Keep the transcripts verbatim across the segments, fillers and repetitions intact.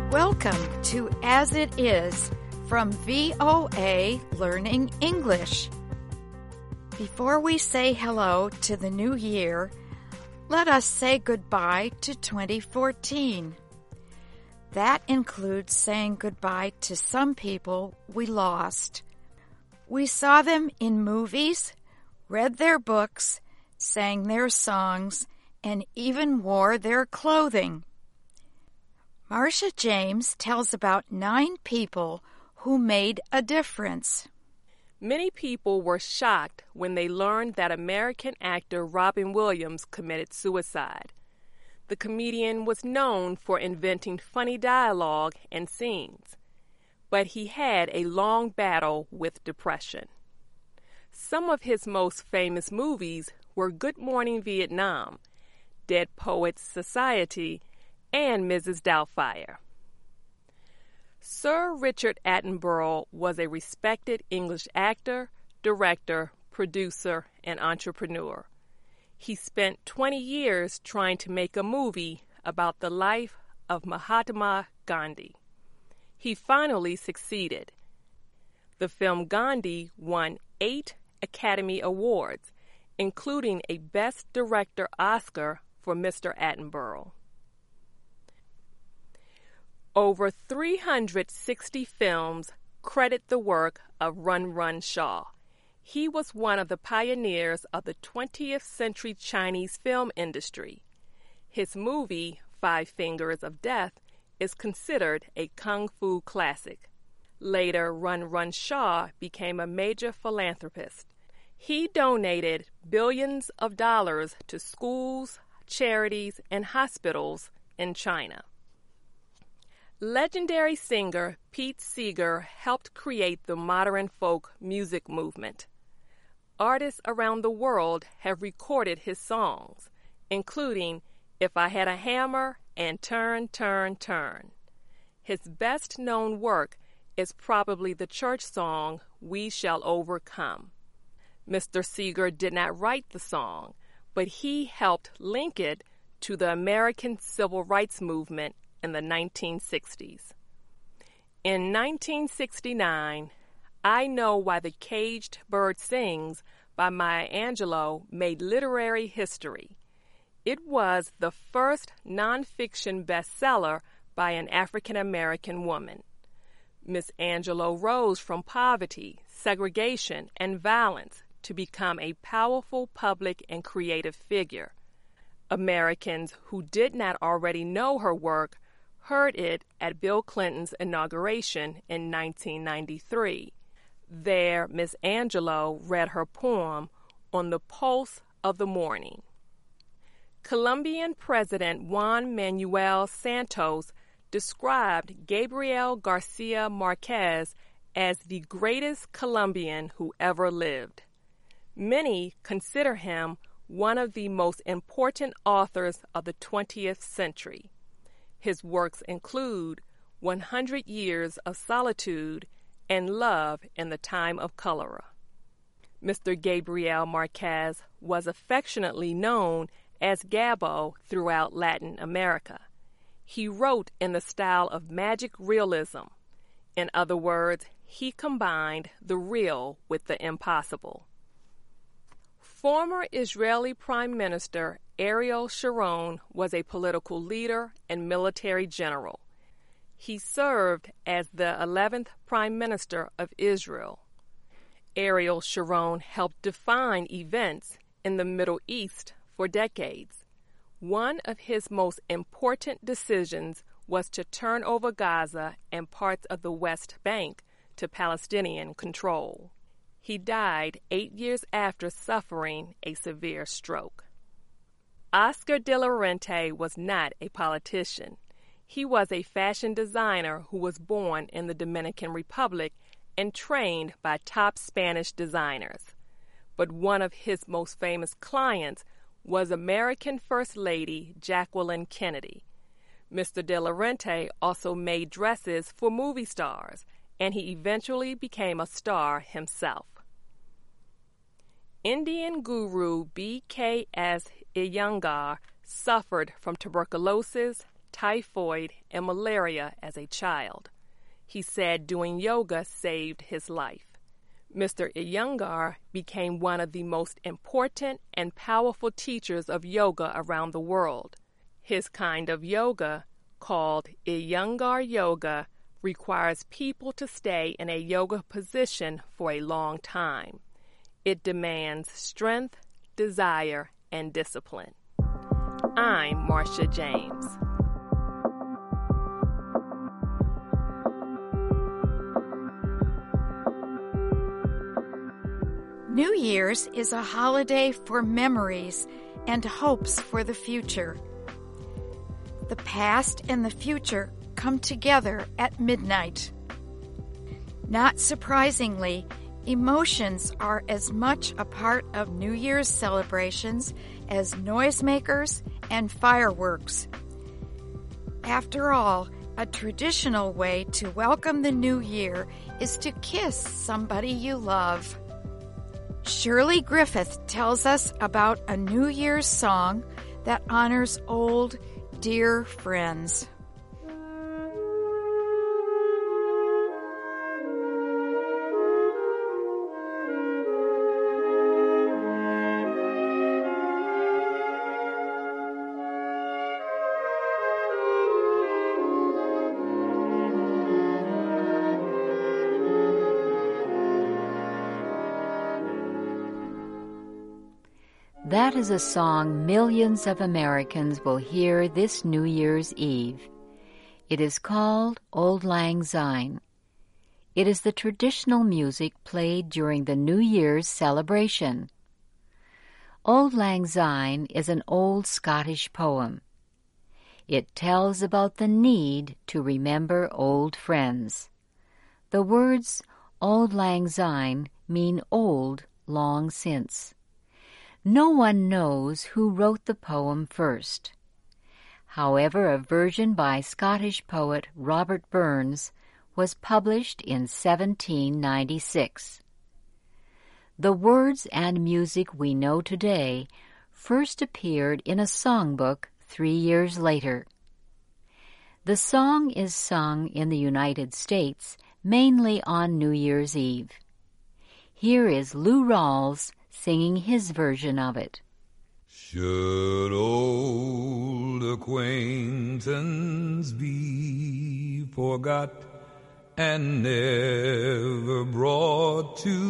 Welcome to As It Is from V O A Learning English. Before we say hello to the new year, let us say goodbye to twenty fourteen. That includes saying goodbye to some people we lost. We saw them in movies, read their books, sang their songs, and even wore their clothing. Marcia James tells about nine people who made a difference. Many people were shocked when they learned that American actor Robin Williams committed suicide. The comedian was known for inventing funny dialogue and scenes, but he had a long battle with depression. Some of his most famous movies were Good Morning Vietnam, Dead Poets Society, and Missus Doubtfire. Sir Richard Attenborough was a respected English actor, director, producer, and entrepreneur. He spent twenty years trying to make a movie about the life of Mahatma Gandhi. He finally succeeded. The film Gandhi won eight Academy Awards, including a Best Director Oscar for Mister Attenborough. Over three hundred sixty films credit the work of Run Run Shaw. He was one of the pioneers of the twentieth century Chinese film industry. His movie, Five Fingers of Death, is considered a kung fu classic. Later, Run Run Shaw became a major philanthropist. He donated billions of dollars to schools, charities, and hospitals in China. Legendary singer Pete Seeger helped create the modern folk music movement. Artists around the world have recorded his songs, including If I Had a Hammer and Turn, Turn, Turn. His best-known work is probably the church song We Shall Overcome. Mister Seeger did not write the song, but he helped link it to the American Civil Rights Movement in the nineteen sixties. In nineteen sixty-nine, I Know Why the Caged Bird Sings by Maya Angelou made literary history. It was the first nonfiction bestseller by an African-American woman. Miss Angelou rose from poverty, segregation, and violence to become a powerful public and creative figure. Americans who did not already know her work heard it at Bill Clinton's inauguration in nineteen ninety-three. There, Miss Angelou read her poem On the Pulse of the Morning. Colombian President Juan Manuel Santos described Gabriel Garcia Marquez as the greatest Colombian who ever lived. Many consider him one of the most important authors of the twentieth century. His works include one hundred Years of Solitude and Love in the Time of Cholera. Mister Gabriel Marquez was affectionately known as Gabo throughout Latin America. He wrote in the style of magic realism. In other words, he combined the real with the impossible. Former Israeli Prime Minister Ariel Sharon was a political leader and military general. He served as the eleventh Prime Minister of Israel. Ariel Sharon helped define events in the Middle East for decades. One of his most important decisions was to turn over Gaza and parts of the West Bank to Palestinian control. He died eight years after suffering a severe stroke. Oscar de la Renta was not a politician. He was a fashion designer who was born in the Dominican Republic and trained by top Spanish designers. But one of his most famous clients was American First Lady Jacqueline Kennedy. Mister de la Renta also made dresses for movie stars, and he eventually became a star himself. Indian guru B K S Iyengar suffered from tuberculosis, typhoid and malaria as a child. He said doing yoga saved his life. Mister Iyengar became one of the most important and powerful teachers of yoga around the world. His kind of yoga, called Iyengar Yoga, requires people to stay in a yoga position for a long time. It demands strength, desire, and discipline. I'm Marcia James. New Year's is a holiday for memories and hopes for the future. The past and the future come together at midnight. Not surprisingly, emotions are as much a part of New Year's celebrations as noisemakers and fireworks. After all, a traditional way to welcome the new year is to kiss somebody you love. Shirley Griffith tells us about a New Year's song that honors old, dear friends. That is a song millions of Americans will hear this New Year's Eve. It is called Auld Lang Syne. It is the traditional music played during the New Year's celebration. Auld Lang Syne is an old Scottish poem. It tells about the need to remember old friends. The words Auld Lang Syne mean old long since. No one knows who wrote the poem first. However, a version by Scottish poet Robert Burns was published in seventeen ninety-six. The words and music we know today first appeared in a songbook three years later. The song is sung in the United States mainly on New Year's Eve. Here is Lou Rawls singing his version of it. Should old acquaintance be forgot and never brought to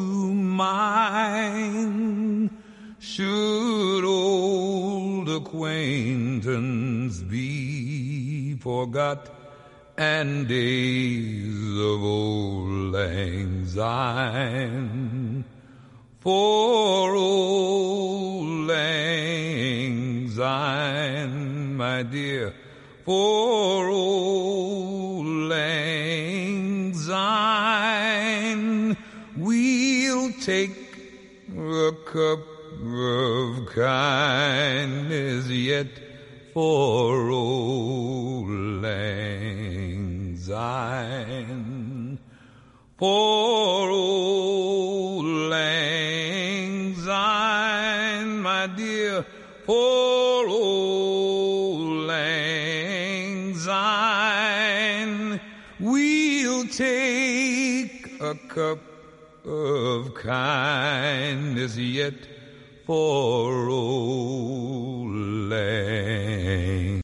mind? Should old acquaintance be forgot and days of old lang syne? For old lang syne, my dear, for old lang syne, we'll take a cup of kindness yet for old lang syne. For old lang syne, my dear, for old lang syne, we'll take a cup of kindness yet for old lang